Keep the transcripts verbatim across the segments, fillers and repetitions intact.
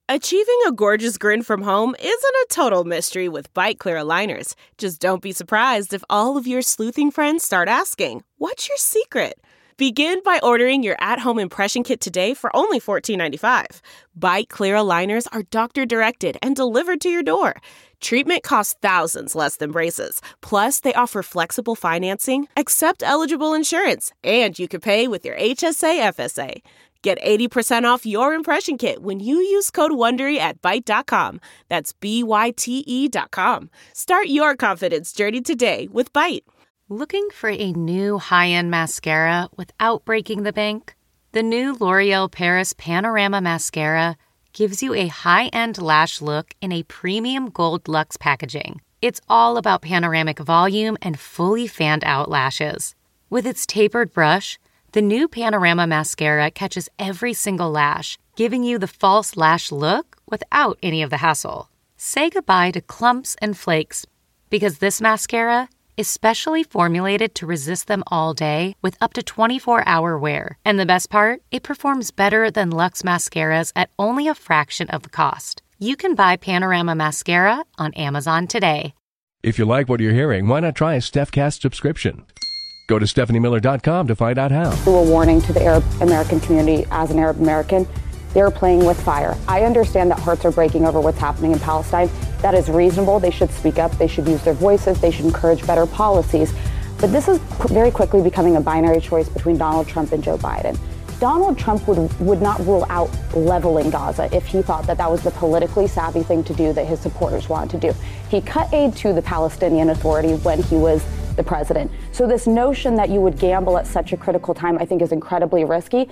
Achieving a gorgeous grin from home isn't a total mystery with Byte Clear aligners. Just don't be surprised if all of your sleuthing friends start asking, "What's your secret?" Begin by ordering your at-home impression kit today for only fourteen ninety-five. Byte Clear aligners are doctor-directed and delivered to your door. Treatment costs thousands less than braces. Plus, they offer flexible financing, accept eligible insurance, and you can pay with your H S A F S A. Get eighty percent off your impression kit when you use code WONDERY at Byte dot com. That's B Y T E dot com. Start your confidence journey today with Byte. Looking for a new high-end mascara without breaking the bank? The new L'Oreal Paris Panorama Mascara gives you a high-end lash look in a premium gold luxe packaging. It's all about panoramic volume and fully fanned-out lashes. With its tapered brush, the new Panorama Mascara catches every single lash, giving you the false lash look without any of the hassle. Say goodbye to clumps and flakes, because this mascara is specially formulated to resist them all day with up to twenty-four hour wear. And the best part? It performs better than Luxe mascaras at only a fraction of the cost. You can buy Panorama Mascara on Amazon today. If you like what you're hearing, why not try a StephCast subscription? Go to Stephanie Miller dot com to find out how. A warning to the Arab American community. As an Arab American, they're playing with fire. I understand that hearts are breaking over what's happening in Palestine. That is reasonable. They should speak up. They should use their voices. They should encourage better policies. But this is very quickly becoming a binary choice between Donald Trump and Joe Biden. Donald Trump would, would not rule out leveling Gaza if he thought that that was the politically savvy thing to do that his supporters wanted to do. He cut aid to the Palestinian Authority when he was the president. So this notion that you would gamble at such a critical time, I think, is incredibly risky.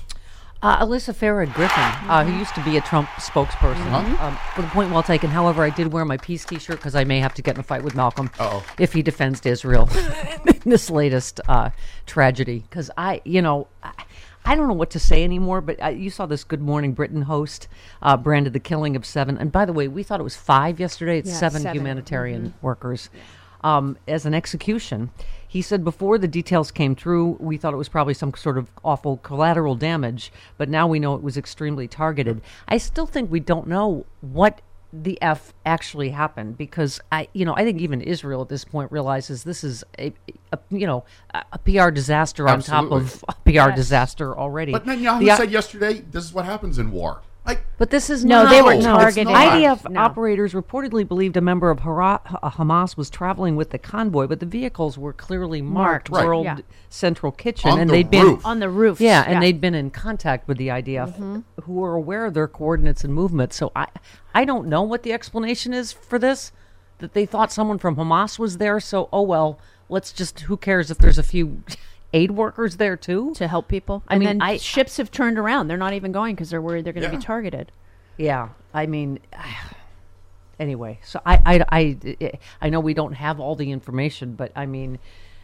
Uh, Alyssa Farah Griffin, uh, who used to be a Trump spokesperson, mm-hmm. um, for the point well taken. However, I did wear my peace T-shirt because I may have to get in a fight with Malcolm Uh-oh. if he defends Israel in this latest uh, tragedy. Because I, you know, I, I don't know what to say anymore. But uh, you saw this Good Morning Britain host uh, branded the killing of seven. And by the way, we thought it was five yesterday. It's yeah, seven, seven humanitarian mm-hmm. workers um, as an execution. He said before the details came through, we thought it was probably some sort of awful collateral damage, but now we know it was extremely targeted. I still think we don't know what the F actually happened because I, you know, I think even Israel at this point realizes this is a, a you know, a P R disaster Absolutely. on top of a P R yes. disaster already. But Netanyahu the, said yesterday, this is what happens in war. Like, but this is no, not, they were targeting. I D F no. operators reportedly believed a member of Hara- Hamas was traveling with the convoy, but the vehicles were clearly marked, marked right. World yeah. Central Kitchen, on and the they'd roof. been on the roof. Yeah, and yeah. they'd been in contact with the I D F, mm-hmm. who were aware of their coordinates and movements. So I, I don't know what the explanation is for this. That they thought someone from Hamas was there. So oh well, let's just. Who cares if there's a few aid workers there too to help people? I and mean, then I, ships have turned around. They're not even going because they're worried they're going to yeah. be targeted. Yeah, I mean, anyway, so I, I, I, I know we don't have all the information, but I mean,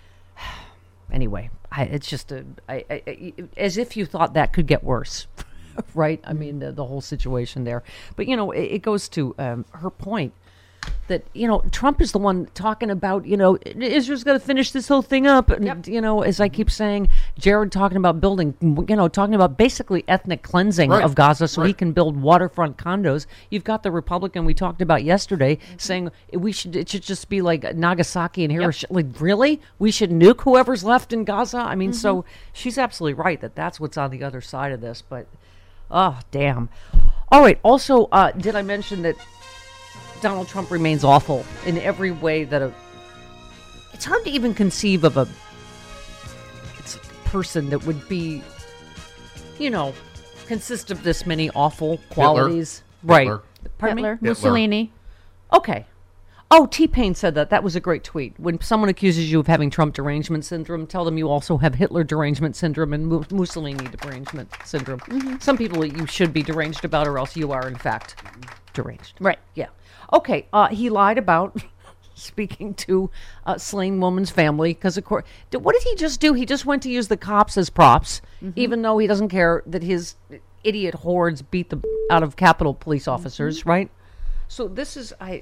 anyway, I, it's just a, I, I, as if you thought that could get worse, right? I mean, the, the whole situation there. But, you know, it, it goes to um, her point that, you know, Trump is the one talking about, you know, Israel's going to finish this whole thing up. And, yep. you know, as I keep saying, Jared talking about building, you know, talking about basically ethnic cleansing right. of Gaza so right. he can build waterfront condos. You've got the Republican we talked about yesterday mm-hmm. saying we should, it should just be like Nagasaki and Hiroshima. Yep. Like, really? We should nuke whoever's left in Gaza? I mean, mm-hmm. so she's absolutely right that that's what's on the other side of this. But, oh, damn. All right. Also, uh, did I mention that Donald Trump remains awful in every way that a... It's hard to even conceive of a, it's a person that would be, you know, consist of this many awful qualities. Hitler. Right. Hitler. Pardon Hitler, me? Mussolini. Okay. Oh, T-Pain said that. That was a great tweet. When someone accuses you of having Trump derangement syndrome, tell them you also have Hitler derangement syndrome and Mu- Mussolini derangement syndrome. Mm-hmm. Some people you should be deranged about, or else you are, in fact, deranged. Right. Yeah. Okay. Uh, he lied about speaking to a slain woman's family because, of course, what did he just do? He just went to use the cops as props, mm-hmm. even though he doesn't care that his idiot hordes beat the out of Capitol police officers, mm-hmm. right? So this is I.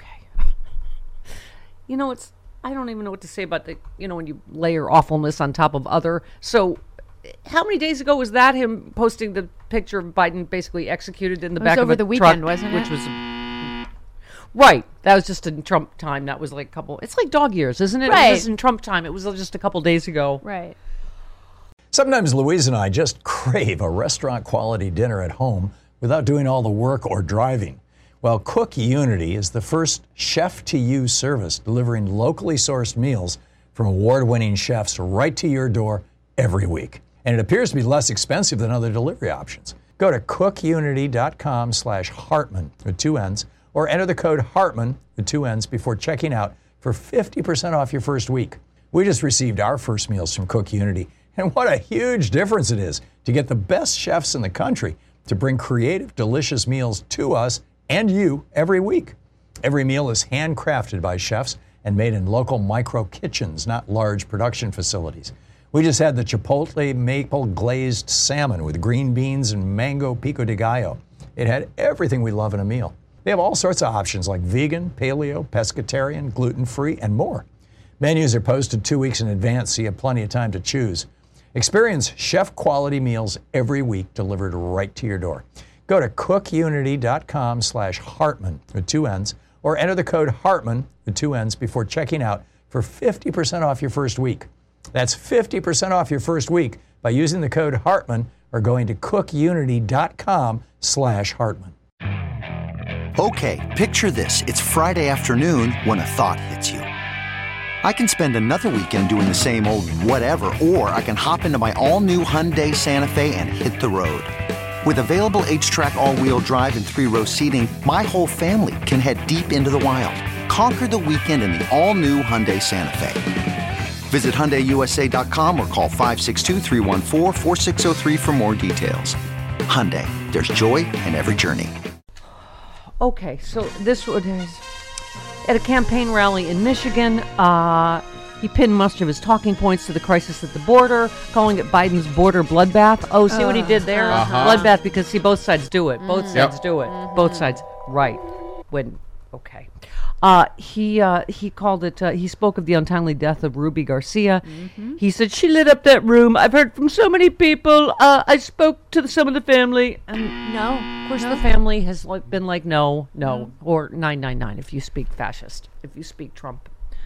You know, it's, I don't even know what to say about the, you know, when you layer awfulness on top of other. So how many days ago was that him posting the picture of Biden basically executed in the It back was of over a the truck, weekend, wasn't it? Which was right. That was just in Trump time. That was like a couple. It's like dog years, isn't it? It Right. was in Trump time. It was just a couple days ago. Right. Sometimes Louise and I just crave a restaurant-quality dinner at home without doing all the work or driving. Well, Cook Unity is the first chef-to-you service delivering locally sourced meals from award-winning chefs right to your door every week. And it appears to be less expensive than other delivery options. Go to cookunity.com slash Hartman with two N's or enter the code Hartman with two N's before checking out for fifty percent off your first week. We just received our first meals from Cook Unity, and what a huge difference it is to get the best chefs in the country to bring creative, delicious meals to us and you every week. Every meal is handcrafted by chefs and made in local micro kitchens, not large production facilities. We just had the Chipotle maple glazed salmon with green beans and mango pico de gallo. It had everything we love in a meal. They have all sorts of options like vegan, paleo, pescatarian, gluten-free, and more. Menus are posted two weeks in advance, so you have plenty of time to choose. Experience chef-quality meals every week delivered right to your door. Go to cookunity.com slash Hartman with two N's or enter the code Hartman with two N's before checking out for fifty percent off your first week. That's fifty percent off your first week by using the code Hartman or going to cookunity.com slash Hartman. Okay, picture this. It's Friday afternoon when a thought hits you. I can spend another weekend doing the same old whatever, or I can hop into my all-new Hyundai Santa Fe and hit the road. With available H-Track all-wheel drive and three-row seating, my whole family can head deep into the wild. Conquer the weekend in the all-new Hyundai Santa Fe. Visit Hyundai U S A dot com or call five six two, three one four, four six zero three for more details. Hyundai, there's joy in every journey. Okay, so this was at a campaign rally in Michigan. Uh, he pinned much of his talking points to the crisis at the border, calling it Biden's border bloodbath. Oh, see uh, what he did there? Uh-huh. Bloodbath, because see, both sides do it. Both mm. sides yep. do it. Mm-hmm. Both sides, right? When okay. Uh, he uh, he called it, uh, he spoke of the untimely death of Ruby Garcia. Mm-hmm. He said, she lit up that room. I've heard from so many people. Uh, I spoke to the, some of the family. And no, of course no. the family has like, been like, no, no, no, or nine nine nine if you speak fascist, if you speak Trump.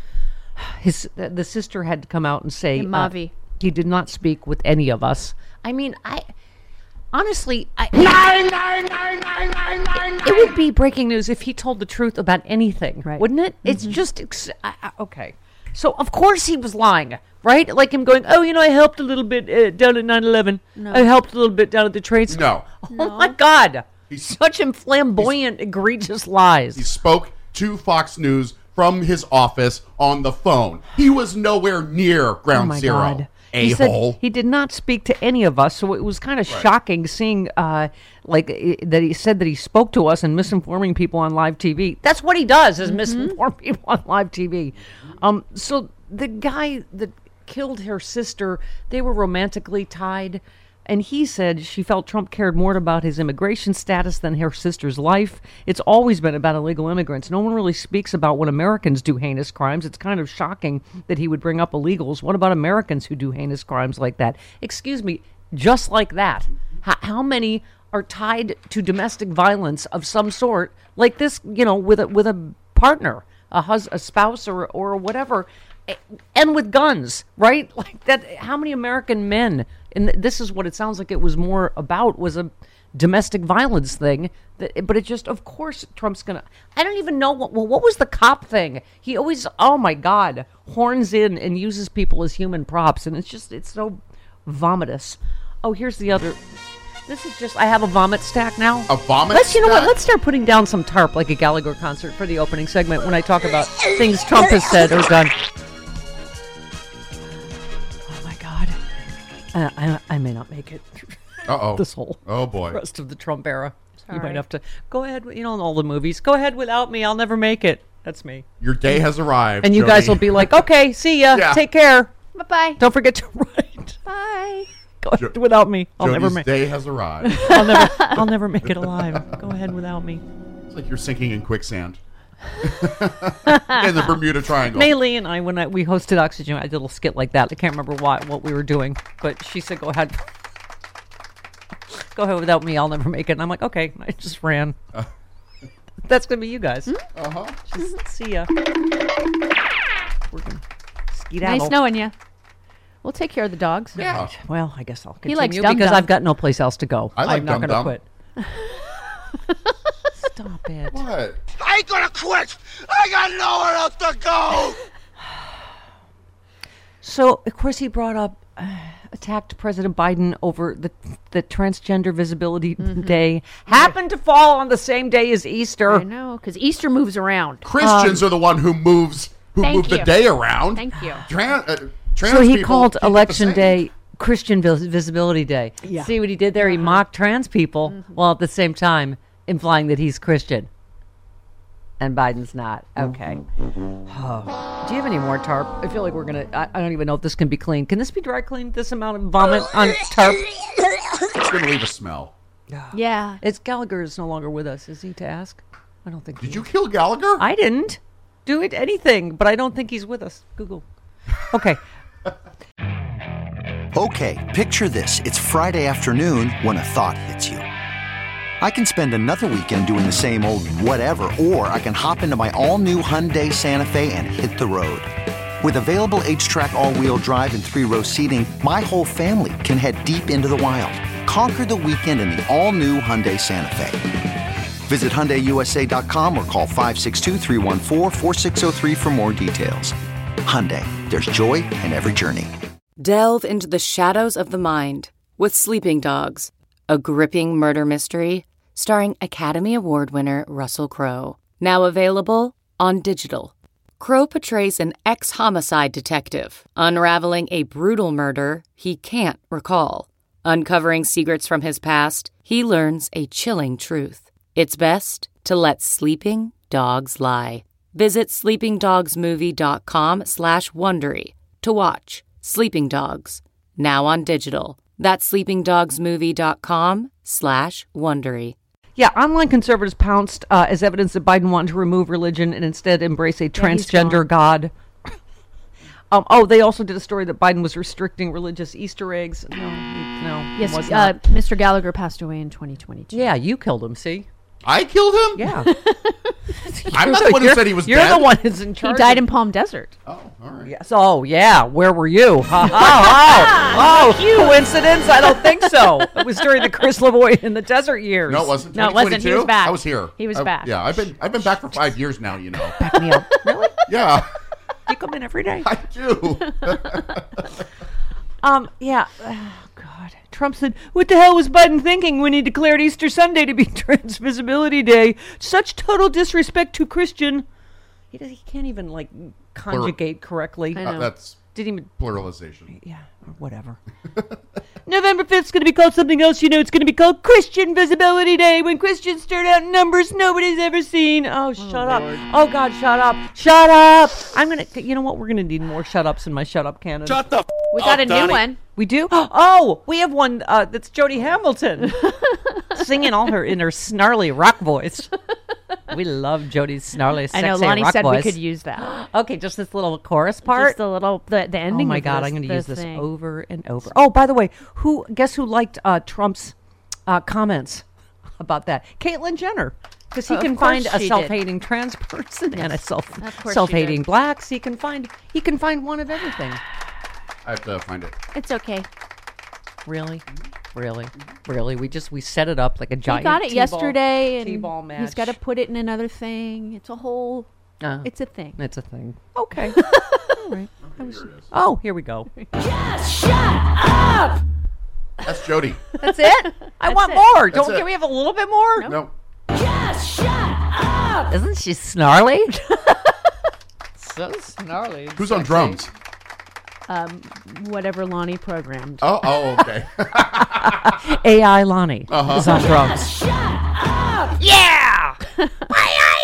His uh, The sister had to come out and say, hey, Mavi. Uh, he did not speak with any of us. I mean, I... Honestly, I, nine, nine, nine, nine, nine, nine, it, it would be breaking news if he told the truth about anything, right. wouldn't it? Mm-hmm. It's just, ex- I, I, okay. So, of course he was lying, right? Like him going, oh, you know, I helped a little bit uh, down at nine eleven. No. I helped a little bit down at the trades. No. Oh, no. my God. He's, Such flamboyant, egregious lies. He spoke to Fox News from his office on the phone. He was nowhere near Ground oh my Zero. God. A he said hole. He did not speak to any of us, so it was kind of right. shocking seeing uh, like I- that he said that he spoke to us and misinforming people on live T V. That's what he does, is mm-hmm. misinform people on live T V. Um, so the guy that killed her sister, they were romantically tied. And he said she felt Trump cared more about his immigration status than her sister's life. It's always been about illegal immigrants. No one really speaks about when Americans do heinous crimes. It's kind of shocking that he would bring up illegals. What about Americans who do heinous crimes like that? Excuse me, just like that. H- how many are tied to domestic violence of some sort, like this, you know, with a, with a partner, a, hus- a spouse or or whatever, and with guns, right? Like that. How many American men? And this is what it sounds like it was more about, was a domestic violence thing. That, but it just, of course, Trump's going to... I don't even know, what. well, what was the cop thing? He always, oh my God, horns in and uses people as human props. And it's just, it's so vomitous. Oh, here's the other... This is just, I have a vomit stack now. A vomit let's, stack? You know what, let's start putting down some tarp like a Gallagher concert for the opening segment when I talk about things Trump has said or done. Uh, I, I may not make it through Uh-oh. this whole oh boy. rest of the Trump era. Sorry. You might have to go ahead, you know, in all the movies. Go ahead without me. I'll never make it. That's me. Your day has arrived. And you Jody. guys will be like, okay, see ya. Yeah. Take care. Bye-bye. Don't forget to write. Bye. Go ahead jo- without me. I'll Jody's never make day has arrived. I'll never I'll never make it alive. Go ahead without me. It's like you're sinking in quicksand. In the Bermuda Triangle. Maylee and I, when I, we hosted Oxygen, I did a little skit like that. I can't remember what, what we were doing, but she said, go ahead. Go ahead without me. I'll never make it. And I'm like, okay. I just ran. Uh. That's going to be you guys. Mm-hmm. Uh-huh. Just see ya. We're going to skedaddle. Nice knowing you. We'll take care of the dogs. Yeah. Well, I guess I'll continue He likes Dum because Dum. I've got no place else to go. I like I'm not Dum going to Dum. quit. Stop it. What? I ain't gonna quit. I got nowhere else to go. So, of course, he brought up, uh, attacked President Biden over the the Transgender Visibility Mm-hmm. Day. Happened to fall on the same day as Easter. I know, because Easter moves around. Christians Um, are the one who moves who Thank move the you. day around. Thank you. Tran- uh, trans So he people called keep it the Election same. Day Christian Vis- Visibility Day. Yeah. See what he did there? He mocked trans people while at the same time implying that he's Christian. And Biden's not. Okay. Oh. Do you have any more tarp? I feel like we're going to... I don't even know if this can be cleaned. Can this be dry cleaned, this amount of vomit on tarp? It's going to leave a smell. Yeah. It's Gallagher is no longer with us, is he, to ask? I don't think Did he you is. kill Gallagher? I didn't do it anything, but I don't think he's with us. Google. Okay. Okay, picture this. It's Friday afternoon when a thought hits you. I can spend another weekend doing the same old whatever, or I can hop into my all-new Hyundai Santa Fe and hit the road. With available H-Track all-wheel drive and three-row seating, my whole family can head deep into the wild. Conquer the weekend in the all-new Hyundai Santa Fe. Visit Hyundai U S A dot com or call five six two, three one four, four six zero three for more details. Hyundai, there's joy in every journey. Delve into the shadows of the mind with Sleeping Dogs, a gripping murder mystery starring Academy Award winner Russell Crowe. Now available on digital. Crowe portrays an ex-homicide detective unraveling a brutal murder he can't recall. Uncovering secrets from his past, he learns a chilling truth. It's best to let sleeping dogs lie. Visit sleepingdogsmovie.com slash Wondery to watch Sleeping Dogs, now on digital. That's sleepingdogsmovie.com slash Wondery. Yeah, online conservatives pounced uh, as evidence that Biden wanted to remove religion and instead embrace a transgender god. um, oh, they also did a story that Biden was restricting religious Easter eggs. No, no. Yes, was uh, not. Mister Gallagher passed away in twenty twenty-two. Yeah, you killed him, see? I killed him? Yeah. I'm not the one who said he was You're dead. the one who's in He charge. died of- in Palm Desert. Oh, all right. Yes. Oh, yeah. Where were you? oh, oh, oh, coincidence? I don't think so. It was during the Chris Lavoie in the desert years. No, it wasn't. No, it wasn't. He was twenty twenty-two? back. I was here. He was I- back. Yeah, I've been I've been back for five years now. You know. Back me up. Really? Yeah, You come in every day? I do. Um, yeah. Oh, God. Trump said, what the hell was Biden thinking when he declared Easter Sunday to be Trans Visibility Day? Such total disrespect to Christian. He, does, he can't even, like, conjugate correctly. I know. Uh, that's Didn't even... pluralization. Yeah, or whatever. November fifth is going to be called something else. You know, it's going to be called Christian Visibility Day when Christians start out in numbers nobody's ever seen. Oh, shut up. Oh, God, shut up. Shut up. I'm going to, you know what? We're going to need more shut ups in my shut up canon. Shut the f- We got up, a new Donnie. one. We do? Oh, we have one uh, that's Jody Hamilton singing all her in her snarly rock voice. We love Jody's snarly, I sexy know. Lonnie rock said voice. we could use that. Okay, just this little chorus part. Just the little the, the Oh ending. my of God, this, I'm going to this use this thing. over and over. Oh, by the way, who guess who liked uh, Trump's uh, comments about that? Caitlyn Jenner, because he Oh, of can course find a she did. self-hating trans person and a self Of course she self-hating did. blacks. He can find he can find one of everything. I have to find it. It's okay. Really, really, really. We just we set it up like a He giant. got it T-ball- yesterday, and T-ball match. he's got to put it in another thing. It's a whole. Uh, It's a thing. It's a thing. Okay. All right. I was- oh, here we go. That's Jody. That's it. I want it. more. Don't it. can we have a little bit more? No. Isn't she snarly? So snarly. Who's on drums? Um, whatever Lonnie programmed. Oh, oh, okay. A I Lonnie Uh-huh. is on drums. Yeah.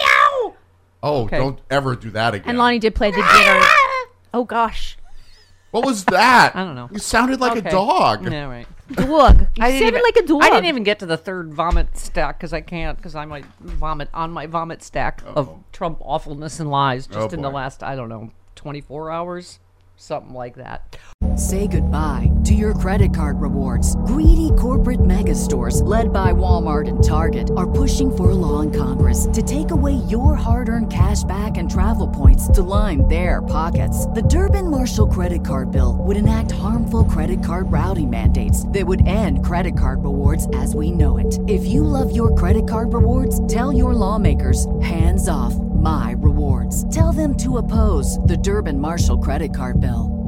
Oh, Okay. don't ever do that again. And Lonnie did play the dinner. Oh gosh. What was that? I don't know. You sounded like Okay. a dog. Yeah, right. Dog. You I didn't sounded even, like a dog. I didn't even get to the third vomit stack because I can't because I might vomit on my vomit stack Uh-oh. of Trump awfulness and lies just Oh, in the boy. last, I don't know, twenty-four hours, something like that. Say goodbye to your credit card rewards. Greedy corporate mega stores, led by Walmart and Target, are pushing for a law in Congress to take away your hard-earned cash back and travel points to line their pockets. The Durbin-Marshall credit card bill would enact harmful credit card routing mandates that would end credit card rewards as we know it. If you love your credit card rewards, tell your lawmakers, hands off my rewards. Tell them to oppose the Durbin-Marshall credit card bill.